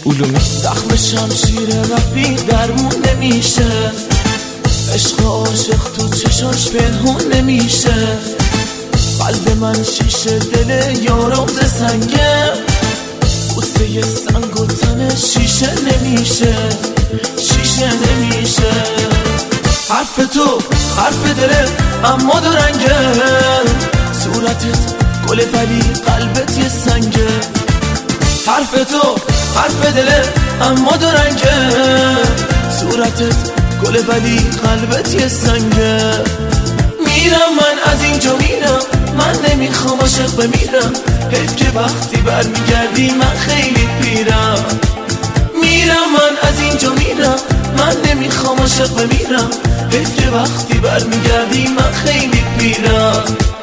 علومی زخم شمشیر رفیق درمون نمیشه، عشق عاشق تو چشاش پنهون نمیشه. قلب من شیشه دل یارم ز سنگه، بوسه سنگ و تن شیشه نمیشه، شیشه نمیشه. حرف تو حرف دله اما دو رنگه، صورتت گل ولی قلبت یه سنگه. حرف تو حرف دله اما دو رنگه، صورتت گل ولی قلبت یه سنگه. میرم من از اینجا میرم، من نمیخوام عاشق بمیرم، حیف که وقتی برمیگردی من خیلی پیرم. میرم من از اینجا میرم، من نمیخوام عاشق بمیرم، حیف که وقتی برمیگردی من خیلی پیرم.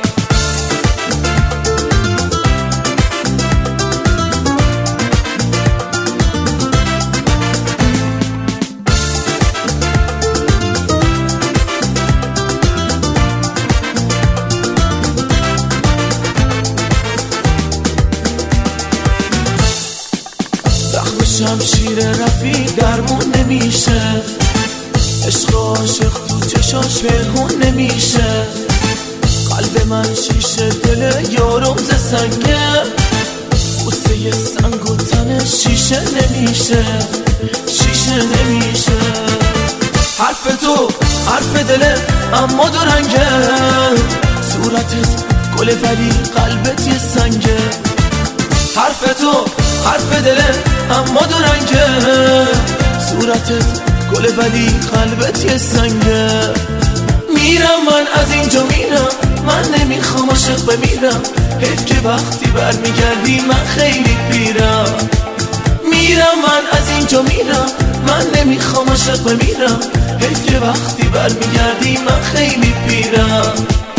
شمشیر رفیق درمون نمیشه، عشق عاشق تو چشاش پنهون نمیشه. قلب من شیشه دل یارم ز سنگه، بوسه سنگ و تن شیشه نمیشه، شیشه نمیشه. حرف تو حرف دله اما دو رنگه، صورتت گل ولی قلبت یه سنگه. حرف تو حرف دله اما دو رنگه، صورتت گل ولی قلبت یه سنگه. میرم من از اینجا میرم، من نمیخوام عاشق بمیرم، حیف که وقتی برمیگردی من خیلی پیرم. میرم من از اینجا میرم، من نمیخوام عاشق بمیرم، حیف که وقتی برمیگردی من خیلی پیرم.